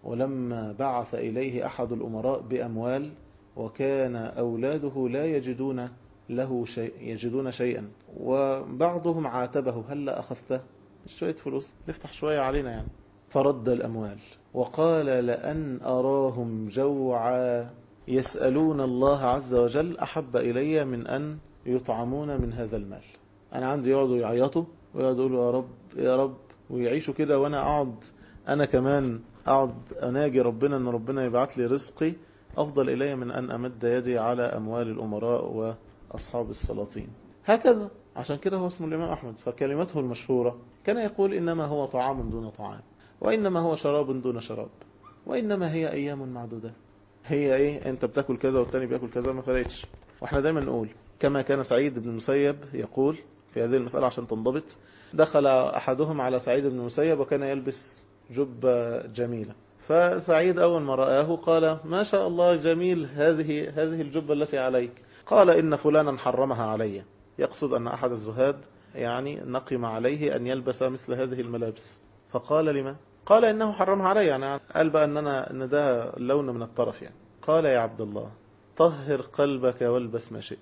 ولما بعث إليه أحد الأمراء بأموال وكان أولاده لا يجدون له شيء يجدون شيئا، وبعضهم عاتبه هل أخذته؟ شوية فلوس نفتح شوية علينا يعني. فرد الأموال وقال لأن أراهم جوعا يسألون الله عز وجل أحب إلي من أن يطعمون من هذا المال. أنا عندي يقعدوا يعيطوا ويقعدوا يقولوا يا رب يا رب ويعيشوا كده، وأنا أقعد أنا كمان أقعد أناجي ربنا أن ربنا يبعث لي رزقي، أفضل إلي من أن أمد يدي على أموال الأمراء وأصحاب السلاطين. هكذا عشان كده هو اسمه الإمام أحمد. فكلمته المشهورة كان يقول إنما هو طعام دون طعام، وإنما هو شراب دون شراب، وإنما هي أيام معدودة. هي إيه؟ أنت بتاكل كذا والتاني بيأكل كذا، ما فرقتش. وإحنا دايما نقول كما كان سعيد بن المسيب يقول في هذه المسألة عشان تنضبط. دخل أحدهم على سعيد بن المسيب وكان يلبس جبة جميلة، فسعيد أول ما رآه قال ما شاء الله جميل هذه هذه الجبة التي عليك. قال إن فلانا حرمها علي، يقصد أن أحد الزهاد يعني نقم عليه أن يلبس مثل هذه الملابس. فقال لما؟ قال إنه حرمها علي، يعني قال بقى أن, أنا أن ده لون من الطرف يعني. قال يا عبد الله طهر قلبك والبس ما شئت.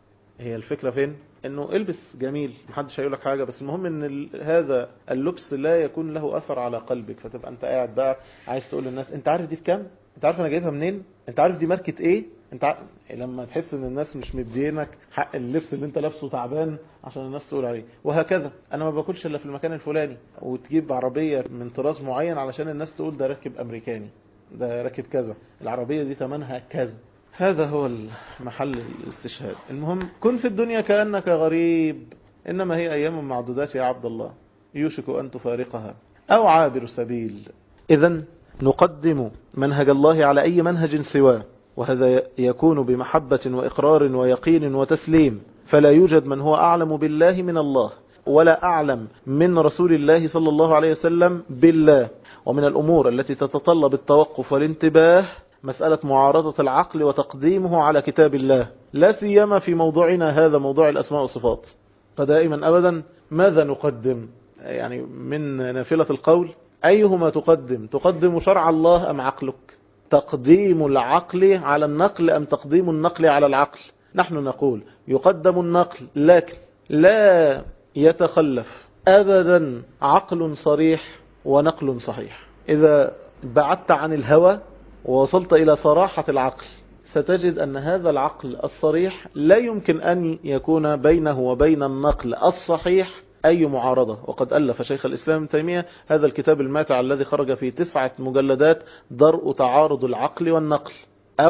هي الفكرة فين؟ انه البس جميل محدش هيقول لك حاجة، بس المهم ان هذا اللبس لا يكون له اثر على قلبك، فتبقى انت قاعد بقى عايز تقول للناس انت عارف دي بكام؟ انت عارف انا جايبها منين؟ انت عارف دي ماركة ايه؟ انت عارف... لما تحس ان الناس مش مدينك حق اللبس اللي انت لابسه تعبان عشان الناس تقول عليه. وهكذا انا ما باكلش الا في المكان الفلاني، وتجيب عربية من طراز معين علشان الناس تقول ده راكب امريكاني، ده راكب كذا، العربية دي ثمنها كذا. هذا هو محل الاستشهاد. المهم كن في الدنيا كأنك غريب، إنما هي أيام معدودات يا عبد الله يوشك أن تفارقها أو عابر سبيل. إذن نقدم منهج الله على أي منهج سواه، وهذا يكون بمحبة وإقرار ويقين وتسليم. فلا يوجد من هو أعلم بالله من الله، ولا أعلم من رسول الله صلى الله عليه وسلم بالله. ومن الأمور التي تتطلب التوقف والانتباه مسألة معارضة العقل وتقديمه على كتاب الله، لا سيما في موضوعنا هذا موضوع الأسماء والصفات. فدائما أبدا ماذا نقدم؟ يعني من نافلة القول أيهما تقدم؟ تقدم شرع الله أم عقلك؟ تقديم العقل على النقل أم تقديم النقل على العقل؟ نحن نقول يقدم النقل، لكن لا يتخلف أبدا عقل صريح ونقل صحيح. إذا بعدت عن الهوى ووصلت إلى صراحة العقل ستجد أن هذا العقل الصريح لا يمكن أن يكون بينه وبين النقل الصحيح أي معارضة. وقد ألف شيخ الإسلام ابن تيمية هذا الكتاب الماتع الذي خرج في تسعة مجلدات، درء تعارض العقل والنقل، أو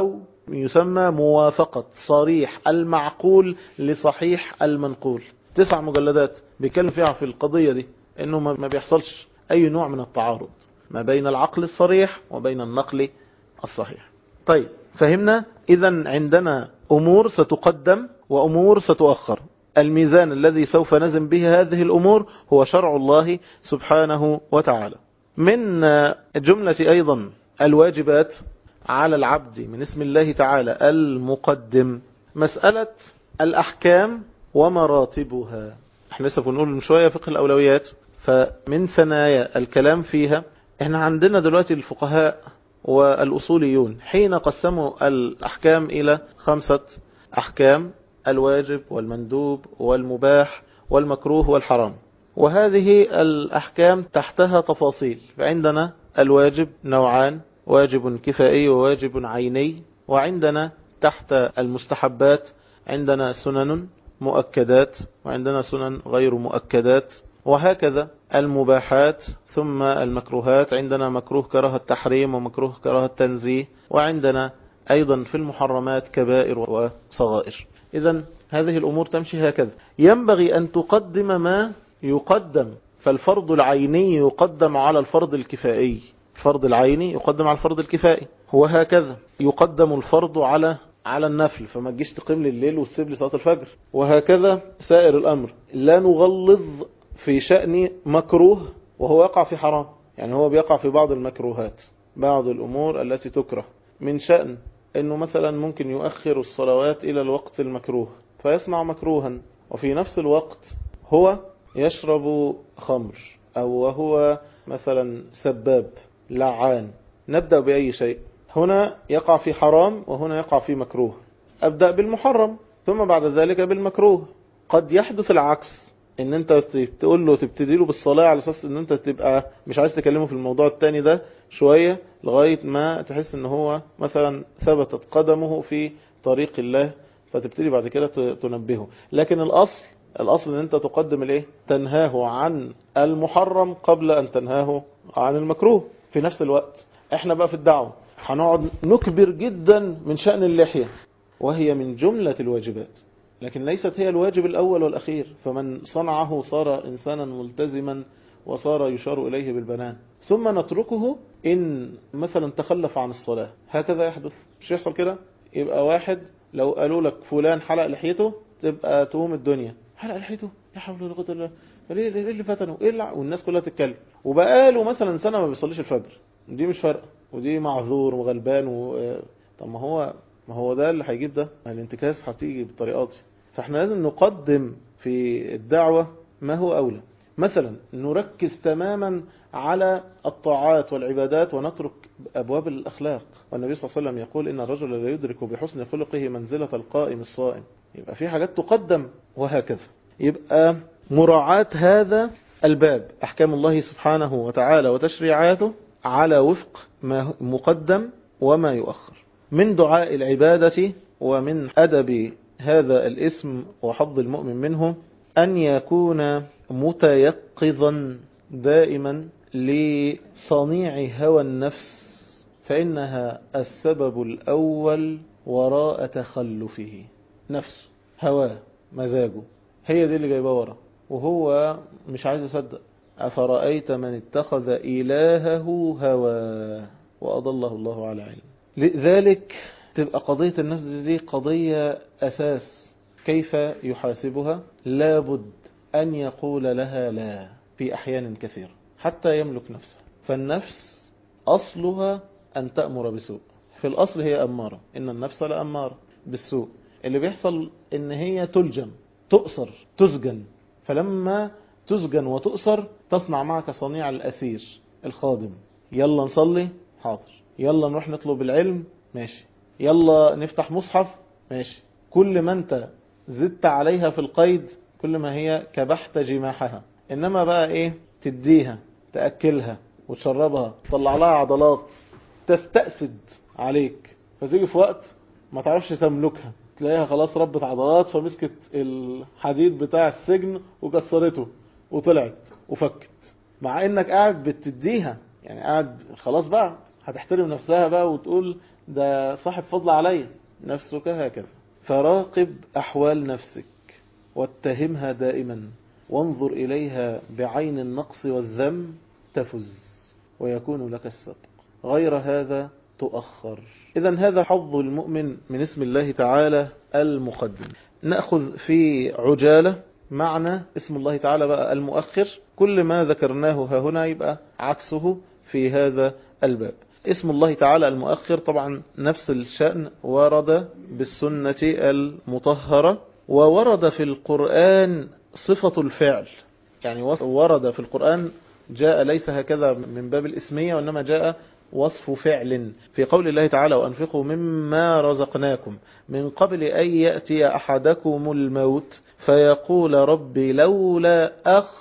يسمى موافقة صريح المعقول لصحيح المنقول. تسع مجلدات بيتكلم فيها في القضية دي، انه ما بيحصلش اي نوع من التعارض ما بين العقل الصريح وبين النقل الصحيح. طيب فهمنا اذا عندنا امور ستقدم وامور ستؤخر. الميزان الذي سوف نزن به هذه الامور هو شرع الله سبحانه وتعالى. من جملة ايضا الواجبات على العبد من اسم الله تعالى المقدم مسألة الأحكام ومراتبها. احنا لسه بنقول من شوية فقه الأولويات، فمن ثنايا الكلام فيها احنا عندنا دلوقتي الفقهاء والأصوليون حين قسموا الأحكام إلى خمسة أحكام: الواجب والمندوب والمباح والمكروه والحرام. وهذه الأحكام تحتها تفاصيل. فعندنا الواجب نوعان: واجب كفائي وواجب عيني. وعندنا تحت المستحبات عندنا سنن مؤكدات وعندنا سنن غير مؤكدات، وهكذا المباحات. ثم المكروهات عندنا مكروه كراهة التحريم ومكروه كراهة التنزيه، وعندنا أيضا في المحرمات كبائر وصغائر. إذن هذه الأمور تمشي هكذا. ينبغي أن تقدم ما يقدم، فالفرض العيني يقدم على الفرض الكفائي، الفرض العيني يقدم على الفرض الكفائي، وهكذا يقدم الفرض على على النفل، فما تجيش تقيم لي الليل وتسيب لي صلاة الفجر. وهكذا سائر الأمر، لا نغلظ في شأن مكروه وهو يقع في حرام. يعني هو بيقع في بعض المكروهات، بعض الأمور التي تكره، من شأن أنه مثلا ممكن يؤخر الصلوات إلى الوقت المكروه فيصنع مكروها، وفي نفس الوقت هو يشرب خمر أو وهو مثلا سباب لعان. نبدأ بأي شيء؟ هنا يقع في حرام وهنا يقع في مكروه. أبدأ بالمحرم ثم بعد ذلك بالمكروه. قد يحدث العكس، ان انت تقول له تبتدي له بالصلاة على اساس ان انت تبقى مش عايز تكلمه في الموضوع التاني ده شوية لغاية ما تحس ان هو مثلا ثبتت قدمه في طريق الله، فتبتدي بعد كده تنبهه. لكن الاصل الاصل ان انت تقدم الايه، تنهاه عن المحرم قبل ان تنهاه عن المكروه. في نفس الوقت احنا بقى في الدعوة هنقعد نكبر جدا من شأن اللحية، وهي من جملة الواجبات لكن ليست هي الواجب الأول والأخير. فمن صنعه صار إنسانا ملتزما وصار يشار إليه بالبنان. ثم نتركه إن مثلا تخلف عن الصلاة. هكذا يحدث، مش يحصل كده؟ يبقى واحد لو قالوا لك فلان حلق لحيته تبقى تقوم الدنيا، حلق لحيته يا حول ولا قوة الا بالله، ليه ليه اللي فتنه ايه اللي، والناس كلها تتكلم. وبقاله مثلا سنة ما بيصليش الفجر، دي مش فارقه، ودي معذور وغلبان و... طب ما هو ما هو ده اللي هيجيب ده، الانتكاس هتيجي بالطريقات دي. فاحنا لازم نقدم في الدعوة ما هو أولى. مثلا نركز تماما على الطاعات والعبادات ونترك أبواب الأخلاق. والنبي صلى الله عليه وسلم يقول إن الرجل لا يدرك بحسن خلقه منزلة القائم الصائم. يبقى في حاجات تقدم وهكذا. يبقى مراعاة هذا الباب، أحكام الله سبحانه وتعالى وتشريعاته على وفق ما مقدم وما يؤخر. من دعاء العبادة ومن أدب هذا الاسم وحظ المؤمن منه أن يكون متيقظا دائما لصنيع هوى النفس، فإنها السبب الأول وراء تخلفه. نفسه، هواه، مزاجه، هي دي اللي جايبه ورا، وهو مش عايز يصدق. أفرأيت من اتخذ إلهه هواه وأضله الله على علم. لذلك تبقى قضية النفس دي قضية أساس. كيف يحاسبها؟ لابد أن يقول لها لا في أحيان كثيرة حتى يملك نفسه. فالنفس أصلها أن تأمر بسوء، في الأصل هي أمارة، إن النفس لأمارة بالسوء. اللي بيحصل إن هي تلجم، تؤسر، تسجن. فلما تسجن وتؤسر تصنع معك صنيع الأسير الخادم. يلا نصلي، حاضر. يلا نروح نطلب العلم، ماشي. يلا نفتح مصحف، ماشي. كل ما انت زدت عليها في القيد كل ما هي كبحت جماحها. انما بقى ايه، تديها، تأكلها وتشربها، تطلع لها عضلات، تستأسد عليك، فتيجي في وقت ما تعرفش تملكها، تلاقيها خلاص ربت عضلات، فمسكت الحديد بتاع السجن وكسرته وطلعت وفكت، مع انك قاعد بتديها. يعني قاعد خلاص بقى هتحترم نفسها بقى وتقول ده صاحب فضل علي. نفسك هكذا. فراقب أحوال نفسك واتهمها دائما، وانظر إليها بعين النقص والذم تفز ويكون لك السبق، غير هذا تؤخر. إذن هذا حظ المؤمن من اسم الله تعالى المقدم. نأخذ في عجالة معنى اسم الله تعالى بقى المؤخر. كل ما ذكرناه ها هنا يبقى عكسه في هذا الباب. اسم الله تعالى المؤخر طبعا نفس الشأن، ورد بالسنة المطهرة، وورد في القرآن صفة الفعل. يعني ورد في القرآن جاء ليس هكذا من باب الاسمية، وإنما جاء وصف فعل في قول الله تعالى وأنفقوا مما رزقناكم من قبل أن يأتي أحدكم الموت فيقول ربي لولا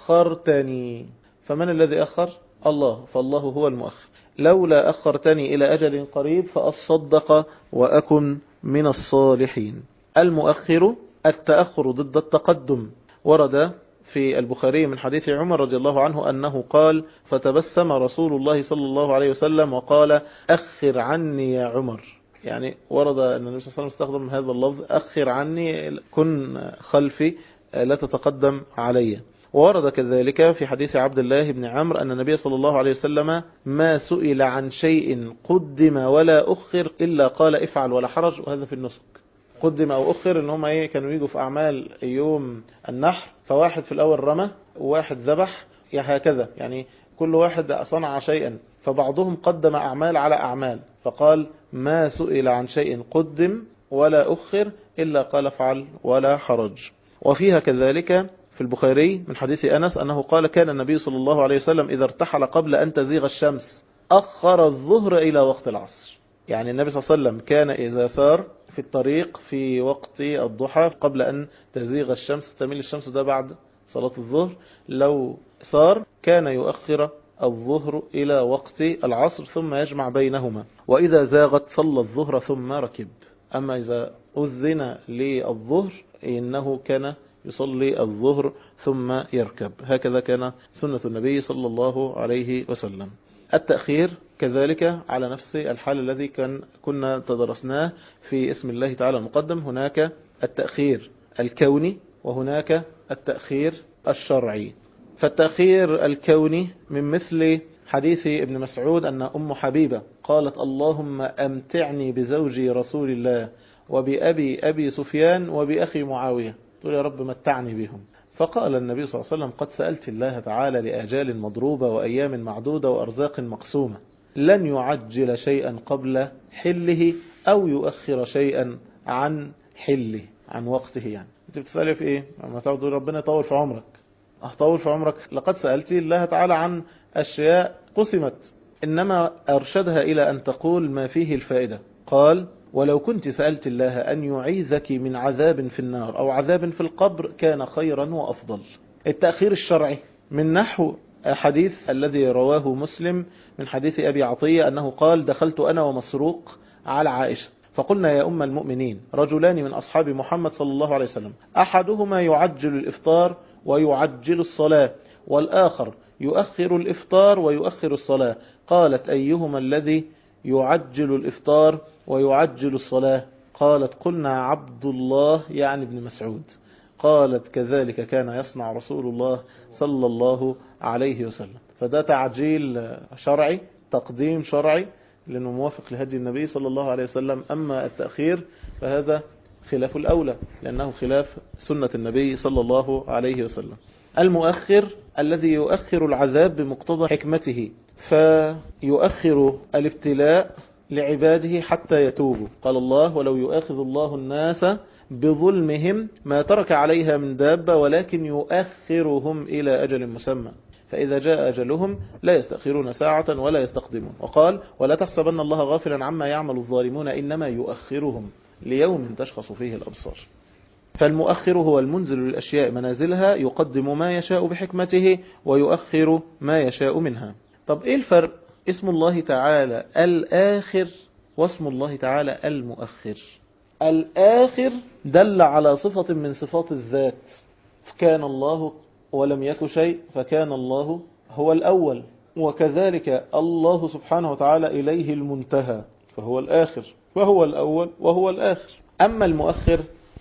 أخرتني. فمن الذي أخر؟ الله، فالله هو المؤخر. لولا أخرتني إلى أجل قريب فأصدق وأكن من الصالحين. المؤخر التأخر ضد التقدم. ورد في البخاري من حديث عمر رضي الله عنه أنه قال فتبسم رسول الله صلى الله عليه وسلم وقال أخر عني يا عمر. يعني ورد أن النبي صلى الله عليه وسلم استخدم هذا اللفظ أخر عني، كن خلفي لا تتقدم علي. وورد كذلك في حديث عبد الله بن عمرو أن النبي صلى الله عليه وسلم ما سئل عن شيء قدم ولا أخر إلا قال افعل ولا حرج. وهذا في النسك قدم أو أخر، إن هم إيه كانوا يجوا في أعمال يوم النحر، فواحد في الأول رمى وواحد ذبح هكذا، يعني كل واحد صنع شيئا، فبعضهم قدم أعمال على أعمال، فقال ما سئل عن شيء قدم ولا أخر إلا قال افعل ولا حرج. وفيها كذلك في البخاري من حديث أنس أنه قال كان النبي صلى الله عليه وسلم إذا ارتحل قبل أن تزيغ الشمس أخر الظهر إلى وقت العصر. يعني النبي صلى الله عليه وسلم كان إذا سار في الطريق في وقت الضحى قبل أن تزيغ الشمس، تميل الشمس، ده بعد صلاة الظهر، لو صار كان يؤخر الظهر إلى وقت العصر ثم يجمع بينهما، وإذا زاغت صلى الظهر ثم ركب. أما إذا أذن للظهر إنه كان يصلي الظهر ثم يركب. هكذا كان سنة النبي صلى الله عليه وسلم. التأخير كذلك على نفس الحال الذي كان كنا تدرسناه في اسم الله تعالى المقدم. هناك التأخير الكوني وهناك التأخير الشرعي. فالتأخير الكوني من مثل حديث ابن مسعود أن أم حبيبة قالت اللهم أمتعني بزوجي رسول الله وبأبي أبي سفيان وبأخي معاوية، تقول يا رب متعني بهم. فقال النبي صلى الله عليه وسلم قد سألت الله تعالى لآجال مضروبة وأيام معدودة وأرزاق مقسومة، لن يعجل شيئا قبل حله أو يؤخر شيئا عن حله، عن وقته. يعني انت بتسألي في ايه؟ لما تقول ربنا يطول في عمرك، أطول في عمرك، لقد سألت الله تعالى عن أشياء قسمت، إنما أرشدها إلى أن تقول ما فيه الفائدة. قال ولو كنت سألت الله أن يعيذك من عذاب في النار أو عذاب في القبر كان خيرا وأفضل. التأخير الشرعي من نحو حديث الذي رواه مسلم من حديث أبي عطية أنه قال دخلت أنا ومسروق على عائشة فقلنا يا أم المؤمنين رجلان من أصحاب محمد صلى الله عليه وسلم أحدهما يعجل الإفطار ويعجل الصلاة والآخر يؤخر الإفطار ويؤخر الصلاة، قالت أيهما الذي يعجل الإفطار ويعجل الصلاة؟ قالت قلنا عبد الله يعني ابن مسعود. قالت كذلك كان يصنع رسول الله صلى الله عليه وسلم. فده تعجيل شرعي، تقديم شرعي لأنه موافق لهدي النبي صلى الله عليه وسلم. أما التأخير فهذا خلاف الأولى لأنه خلاف سنة النبي صلى الله عليه وسلم. المؤخر الذي يؤخر العذاب بمقتضى حكمته، فيؤخر الابتلاء لعباده حتى يتوبوا. قال الله ولو يؤاخذ الله الناس بظلمهم ما ترك عليها من دابة ولكن يؤخرهم إلى أجل مسمى، فإذا جاء أجلهم لا يستأخرون ساعة ولا يستقدمون. وقال ولا تحسبن الله غافلا عما يعمل الظالمون إنما يؤخرهم ليوم تشخص فيه الأبصار. فالمؤخر هو المنزل للأشياء منازلها، يقدم ما يشاء بحكمته ويؤخر ما يشاء منها. طب إيه الفرق اسم الله تعالى الآخر واسم الله تعالى المؤخر؟ الآخر دل على صفة من صفات الذات، كان الله ولم يك شيء فكان الله هو الأول، وكذلك الله سبحانه وتعالى إليه المنتهى، فهو الآخر، وهو الأول وهو الآخر. أما المؤخر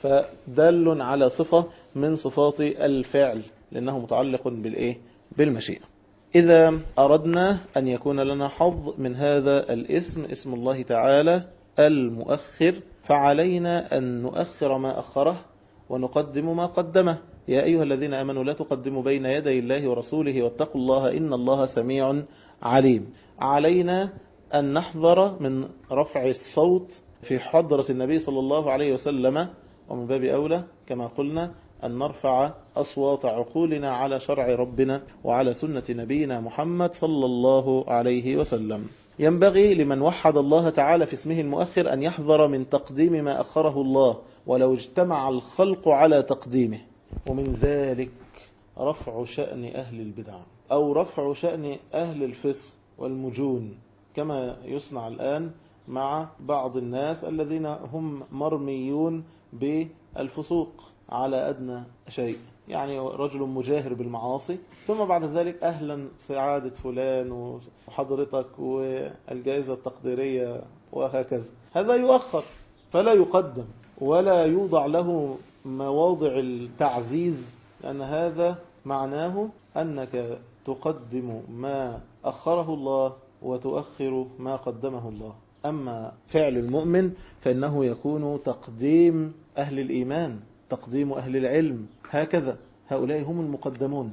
فدل على صفة من صفات الفعل، لأنه متعلق بالإيه؟ بالمشيئة. إذا أردنا أن يكون لنا حظ من هذا الاسم، اسم الله تعالى المؤخر، فعلينا أن نؤخر ما أخره ونقدم ما قدمه. يا أيها الذين آمنوا لا تقدموا بين يدي الله ورسوله واتقوا الله إن الله سميع عليم. علينا أن نحذر من رفع الصوت في حضرة النبي صلى الله عليه وسلم، ومن باب أولى كما قلنا أن نرفع أصوات عقولنا على شرع ربنا وعلى سنة نبينا محمد صلى الله عليه وسلم. ينبغي لمن وحد الله تعالى في اسمه المؤخر أن يحذر من تقديم ما أخره الله ولو اجتمع الخلق على تقديمه. ومن ذلك رفع شأن أهل البدع أو رفع شأن أهل الفسق والمجون، كما يصنع الآن مع بعض الناس الذين هم مرميون بالفسوق على أدنى شيء، يعني رجل مجاهر بالمعاصي ثم بعد ذلك أهلا سعادة فلان وحضرتك والجائزة التقديرية وهكذا. هذا يؤخر فلا يقدم ولا يوضع له مواضع التعزيز، لأن هذا معناه أنك تقدم ما أخره الله وتؤخر ما قدمه الله. أما فعل المؤمن فإنه يكون تقديم أهل الإيمان، تقديم أهل العلم، هكذا هؤلاء هم المقدمون.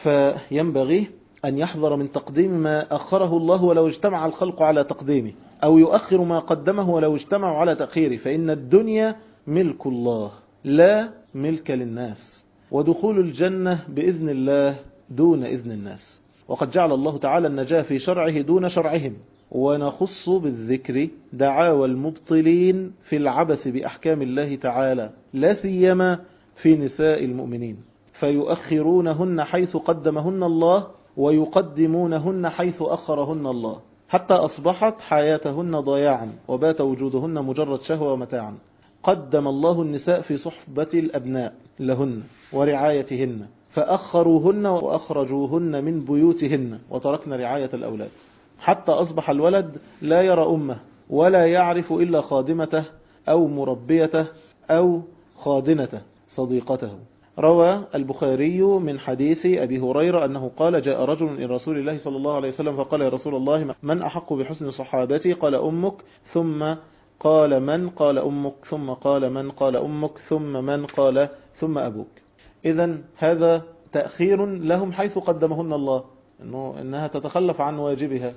فينبغي أن يحذر من تقديم ما أخره الله ولو اجتمع الخلق على تقديمه، أو يؤخر ما قدمه ولو اجتمعوا على تأخيره، فإن الدنيا ملك الله لا ملك للناس، ودخول الجنة بإذن الله دون إذن الناس. وقد جعل الله تعالى النجاة في شرعه دون شرعهم. ونخص بالذكر دعاوى المبطلين في العبث بأحكام الله تعالى، لا سيما في نساء المؤمنين، فيؤخرونهن حيث قدمهن الله ويقدمونهن حيث أخرهن الله، حتى أصبحت حياتهن ضياعا وبات وجودهن مجرد شهوة ومتاعا. قدم الله النساء في صحبة الأبناء لهن ورعايتهن، فأخروهن وأخرجوهن من بيوتهن وتركن رعاية الأولاد، حتى أصبح الولد لا يرى أمه ولا يعرف إلا خادمته أو مربيته أو خادنته صديقته. روى البخاري من حديث أبي هريرة أنه قال: جاء رجل إلى رسول الله صلى الله عليه وسلم فقال: يا رسول الله من أحق بحسن صحابتي؟ قال: أمك. ثم قال: من؟ قال: أمك. ثم قال: من؟ قال: أمك. ثم من؟ قال: ثم أبوك. إذن هذا تأخير لهم حيث قدمهن الله، إنه إنها تتخلف عن واجبها،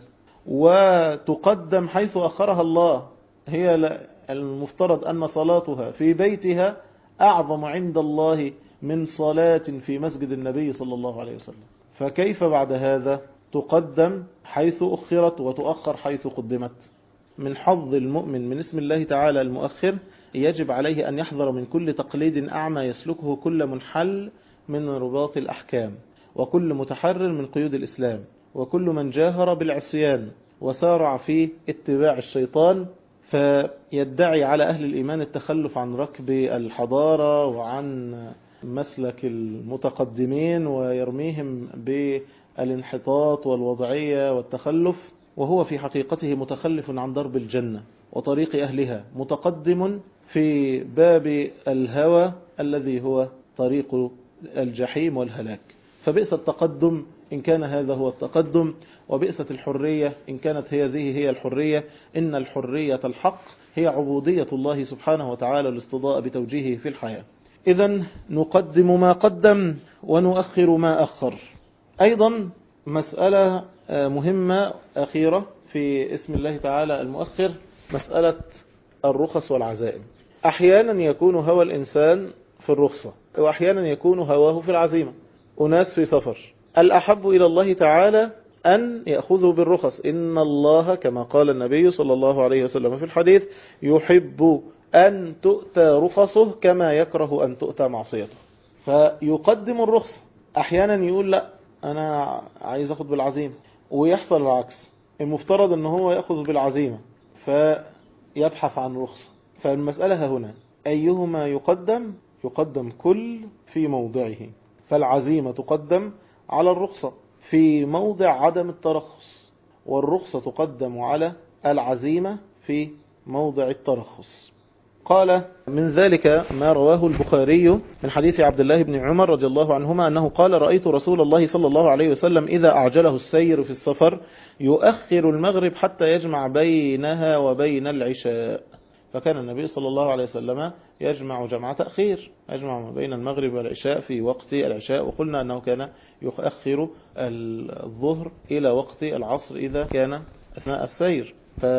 وتقدم حيث أخرها الله. هي المفترض أن صلاتها في بيتها أعظم عند الله من صلاة في مسجد النبي صلى الله عليه وسلم، فكيف بعد هذا تقدم حيث أخرت وتؤخر حيث قدمت؟ من حظ المؤمن من اسم الله تعالى المؤخر يجب عليه أن يحذر من كل تقليد أعمى يسلكه كل منحل من رباط الأحكام، وكل متحرر من قيود الإسلام، وكل من جاهر بالعصيان وسارع في اتباع الشيطان، فيدعي على أهل الإيمان التخلف عن ركب الحضارة وعن مسلك المتقدمين ويرميهم بالانحطاط والوضعية والتخلف، وهو في حقيقته متخلف عن درب الجنة وطريق أهلها، متقدم في باب الهوى الذي هو طريق الجحيم والهلاك. فبئس التقدم إن كان هذا هو التقدم، وبئست الحرية إن كانت هذه هي الحرية. إن الحرية الحق هي عبودية الله سبحانه وتعالى الاستضاء بتوجيهه في الحياة. إذن نقدم ما قدم ونؤخر ما أخر. أيضا مسألة مهمة أخيرة في اسم الله تعالى المؤخر، مسألة الرخص والعزائم. أحيانا يكون هوى الإنسان في الرخصة، وأحيانا يكون هواه في العزيمة. أناس في سفر، الأحب إلى الله تعالى أن يأخذوا بالرخص. إن الله كما قال النبي صلى الله عليه وسلم في الحديث: يحب أن تؤتى رخصه كما يكره أن تؤتى معصيته، فيقدم الرخصة. أحيانا يقول لا أنا عايز أخذ بالعزيمة، ويحصل العكس، المفترض أنه هو يأخذ بالعزيمة فيبحث عن رخصة. فالمسألة هنا أيهما يقدم؟ يقدم كل في موضعه، فالعزيمة تقدم على الرخصة في موضع عدم الترخص، والرخصة تقدم على العزيمة في في موضع الترخص. قال من ذلك ما رواه البخاري من حديث عبد الله بن عمر رضي الله عنهما أنه قال رأيت رسول الله صلى الله عليه وسلم إذا أعجله السير في السفر يؤخر المغرب حتى يجمع بينها وبين العشاء. فكان النبي صلى الله عليه وسلم يجمع جمع تأخير، يجمع ما بين المغرب والعشاء في وقت العشاء، وقلنا أنه كان يؤخر الظهر إلى وقت العصر إذا كان أثناء السير،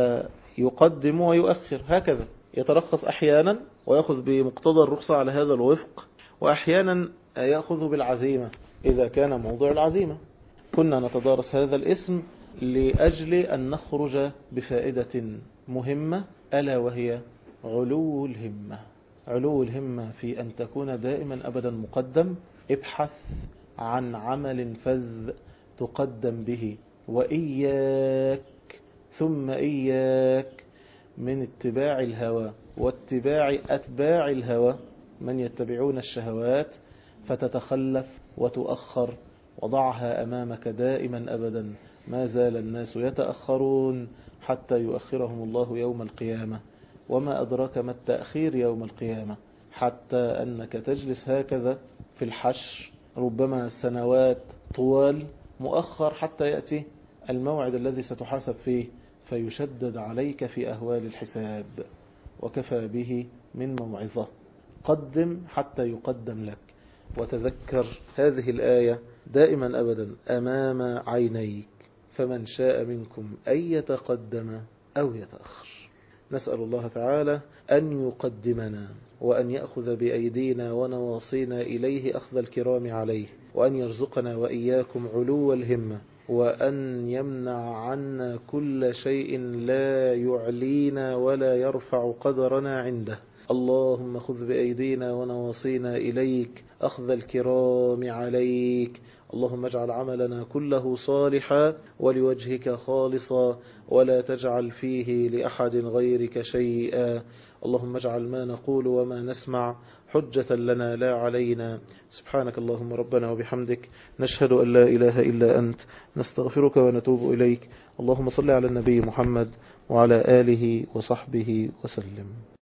فيقدم ويؤخر هكذا، يترخص أحيانا ويأخذ بمقتضى الرخصة على هذا الوفق، وأحيانا يأخذ بالعزيمة إذا كان موضوع العزيمة. كنا نتدارس هذا الاسم لأجل أن نخرج بفائدة مهمة، ألا وهي علو الهمة. علو الهمة في أن تكون دائما أبدا مقدم. ابحث عن عمل فذ تقدم به، وإياك ثم إياك من اتباع الهوى واتباع أتباع الهوى، من يتبعون الشهوات فتتخلف وتؤخر. وضعها أمامك دائما أبدا، ما زال الناس يتأخرون حتى يؤخرهم الله يوم القيامة. وما أدراك ما التأخير يوم القيامة، حتى أنك تجلس هكذا في الحشر ربما سنوات طوال مؤخر حتى يأتي الموعد الذي ستحاسب فيه، فيشدد عليك في أهوال الحساب، وكفى به من موعظة. قدم حتى يقدم لك. وتذكر هذه الآية دائما أبدا أمام عينيك، فمن شاء منكم أن يتقدم أو يتأخر. نسأل الله تعالى أن يقدمنا وأن يأخذ بأيدينا ونواصينا إليه أخذ الكرام عليه، وأن يرزقنا وإياكم علو الهمة، وأن يمنع عنا كل شيء لا يعلينا ولا يرفع قدرنا عنده. اللهم خذ بأيدينا ونواصينا إليك أخذ الكرام عليك. اللهم اجعل عملنا كله صالحا ولوجهك خالصا، ولا تجعل فيه لأحد غيرك شيئا. اللهم اجعل ما نقول وما نسمع حجة لنا لا علينا. سبحانك اللهم ربنا وبحمدك، نشهد أن لا إله إلا أنت، نستغفرك ونتوب إليك. اللهم صل على النبي محمد وعلى آله وصحبه وسلم.